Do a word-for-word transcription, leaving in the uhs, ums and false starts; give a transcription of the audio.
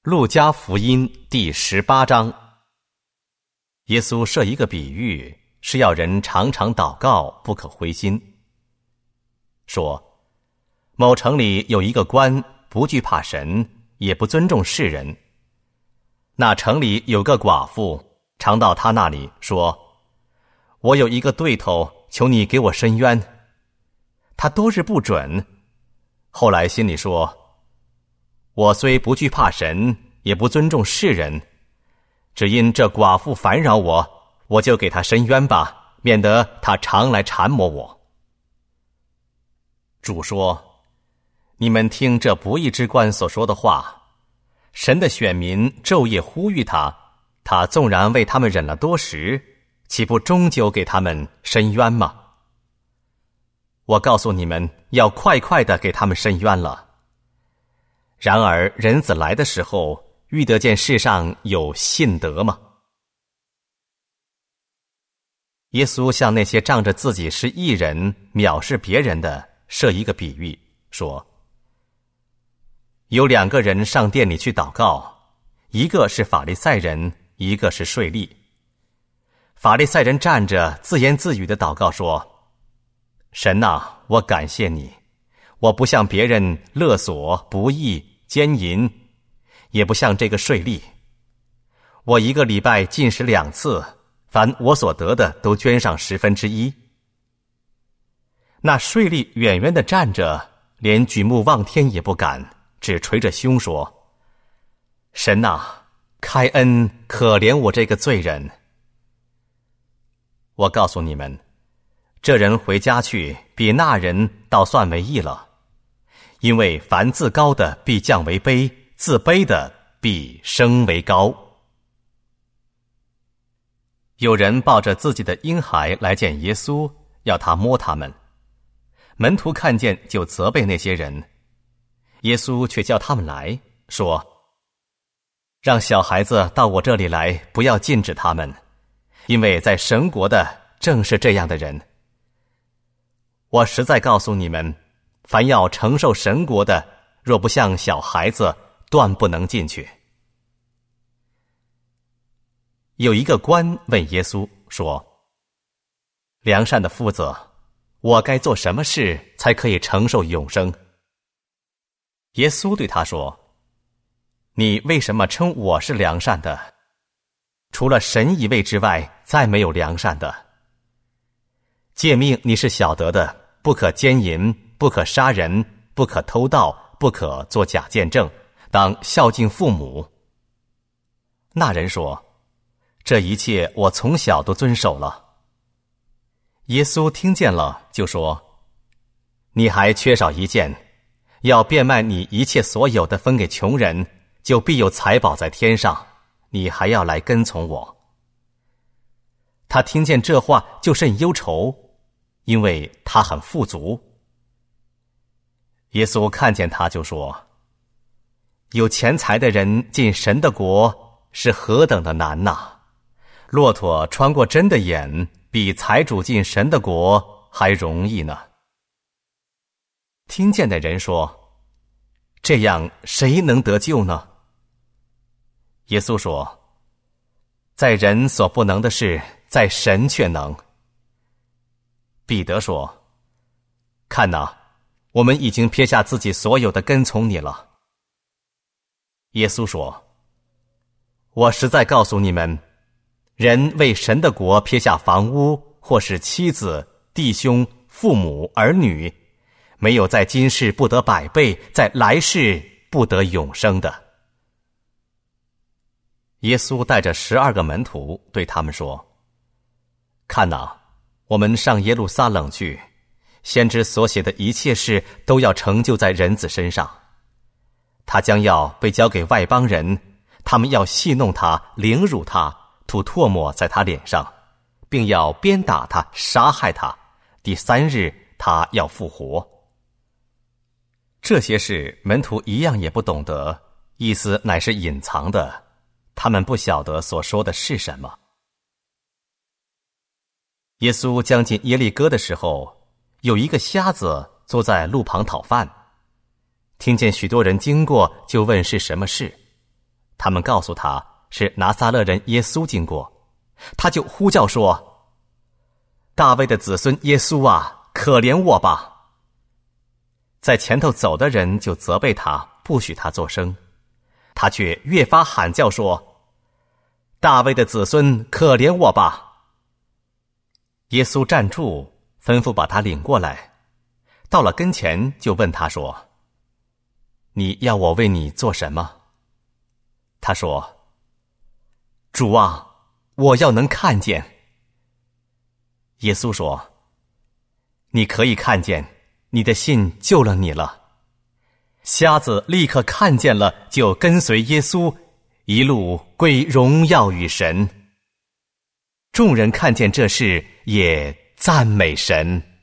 路加福音第十八章。耶稣设一个比喻，是要人常常祷告，不可灰心。说，某城里有一个官，不惧怕神，也不尊重世人。那城里有个寡妇，常到他那里说，我有一个对头，求你给我伸冤。他多日不准，后来心里说，我虽不惧怕神，也不尊重世人，只因这寡妇烦扰我，我就给她伸冤吧，免得她常来缠磨我。主说，你们听这不义之官所说的话，神的选民昼夜呼吁他，他纵然为他们忍了多时，岂不终究给他们伸冤吗？我告诉你们，要快快地给他们伸冤了。然而人子来的时候，遇得见世上有信德吗？耶稣向那些仗着自己是义人藐视别人的设一个比喻，说，有两个人上殿里去祷告，一个是法利赛人，一个是税吏。法利赛人站着自言自语的祷告说，神啊，我感谢你，我不像别人勒索、不义、奸淫，也不像这个税吏。我一个礼拜进食两次，凡我所得的都捐上十分之一。那税吏远远地站着，连举目望天也不敢，只捶着胸说，神啊，开恩可怜我这个罪人。我告诉你们，这人回家去，比那人倒算为义了。因为凡自高的必降为卑，自卑的必升为高。有人抱着自己的婴孩来见耶稣，要他摸他们。门徒看见就责备那些人，耶稣却叫他们来，说，让小孩子到我这里来，不要禁止他们，因为在神国的正是这样的人。我实在告诉你们，凡要承受神国的，若不像小孩子，断不能进去。有一个官问耶稣说，良善的夫子，我该做什么事才可以承受永生？耶稣对他说，你为什么称我是良善的？除了神一位之外，再没有良善的。诫命你是晓得的，不可奸淫，不可杀人，不可偷盗，不可作假见证，当孝敬父母。那人说，这一切我从小都遵守了。耶稣听见了，就说，你还缺少一件，要变卖你一切所有的分给穷人，就必有财宝在天上，你还要来跟从我。他听见这话就甚忧愁，因为他很富足。耶稣看见他就说，有钱财的人进神的国是何等的难呐！骆驼穿过针的眼，比财主进神的国还容易呢。听见的人说，这样谁能得救呢？耶稣说，在人所不能的事，在神却能。彼得说，看哪，我们已经撇下自己所有的跟从你了。耶稣说，我实在告诉你们，人为神的国撇下房屋，或是妻子、弟兄、父母、儿女，没有在今世不得百倍，在来世不得永生的。耶稣带着十二个门徒对他们说，看哪，我们上耶路撒冷去，先知所写的一切事都要成就在人子身上。他将要被交给外邦人，他们要戏弄他，凌辱他，吐唾沫在他脸上，并要鞭打他，杀害他。第三日他要复活。这些事门徒一样也不懂得，意思乃是隐藏的，他们不晓得所说的是什么。耶稣将近耶利哥的时候，有一个瞎子坐在路旁讨饭，听见许多人经过，就问是什么事。 他们告诉他是拿撒勒人耶稣经过，他就呼叫说：大卫的子孙耶稣啊，可怜我吧！在前头走的人就责备他，不许他作声，他却越发喊叫说：大卫的子孙，可怜我吧！耶稣站住，吩咐把他领过来，到了跟前就问他说：你要我为你做什么？他说：主啊，我要能看见。耶稣说：你可以看见，你的信救了你了。瞎子立刻看见了，就跟随耶稣，一路归荣耀与神。众人看见这事，也赞美神。